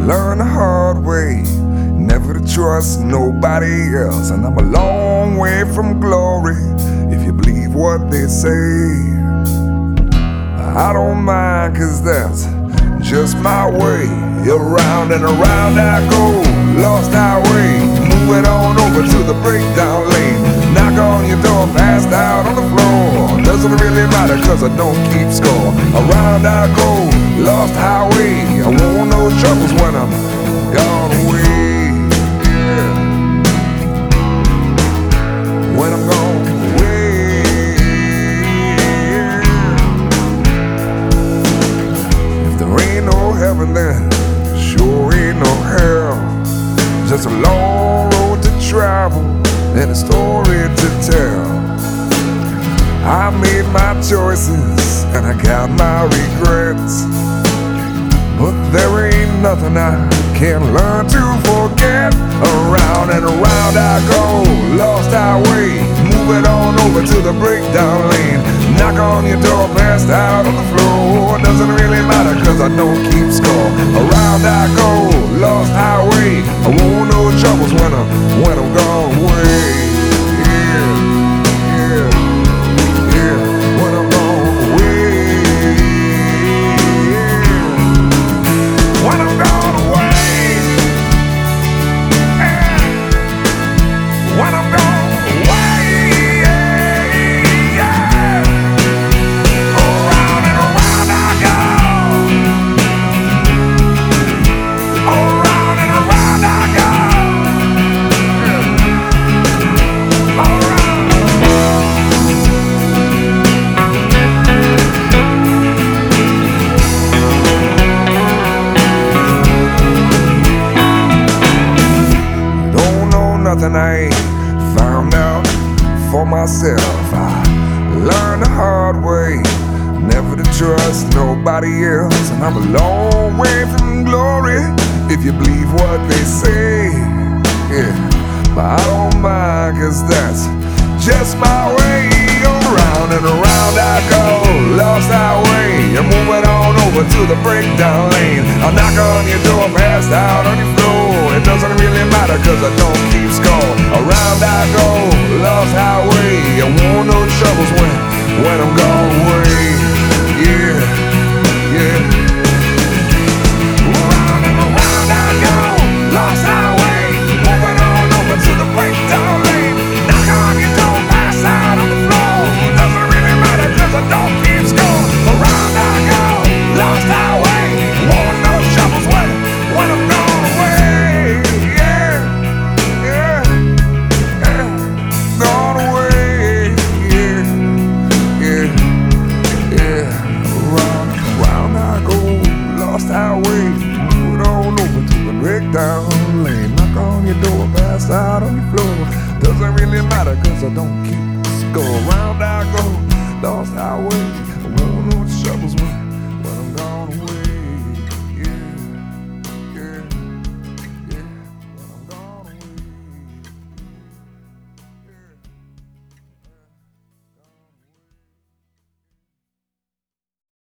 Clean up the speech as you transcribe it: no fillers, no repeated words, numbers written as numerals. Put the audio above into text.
learned the hard way never to trust nobody else. And I'm a long way from glory, if you believe what they say. I don't mind, 'cause that's just my way. Around and around I go, lost highway, moving on over to the breakdown lane. Knock on your door, passed out on the floor. Doesn't really matter, 'cause I don't keep score. Around I go, lost highway, I won't know troubles when I'm gone away. Yeah. When I'm gone away. If there ain't no heaven, then sure ain't no hell. Just a long road to travel and a story to tell. I made my choices and I got my regrets, but there ain't nothing I can't learn to forget. Around and around I go, lost highway, moving on over to the breakdown lane. Knock on your door, passed out on the floor. Doesn't really matter, 'cause I don't keep score. Around I go, lost highway, I won't know troubles when I'm gone away. Yeah, yeah, yeah, when I'm gone away. Yeah. When I'm gone away. Yeah. When I'm gone away. Yeah. Around and around I go. Around and around I go. Nothing I ain't found out for myself. I learned the hard way never to trust nobody else. And I'm a long way from glory, if you believe what they say. Yeah, but I don't mind, 'cause that's just my way. Around and around I go, lost highway, I'm moving on over to the breakdown lane. I'll knock on your door, passed out on your floor. It doesn't really matter, 'cause I don't keep score. Around I go, lost highway, I won't know troubles when I'm gone away. Yeah, yeah. Around and around I go, lost highway, moving on over to the breakdown lane. Knock on your door, pass out on the floor. Doesn't really matter, 'cause I don't keep score. Around I go, lost highway, won't know troubles when I'm gone away. Yeah, yeah, yeah, gone away. Yeah, yeah, yeah. Around I go, lost highway, moving on over to the breakdown lane. Knock on your door, pass out on your floor. Doesn't really matter, 'cause I don't keep score. Around I go, lost highway, I won't know what troubles when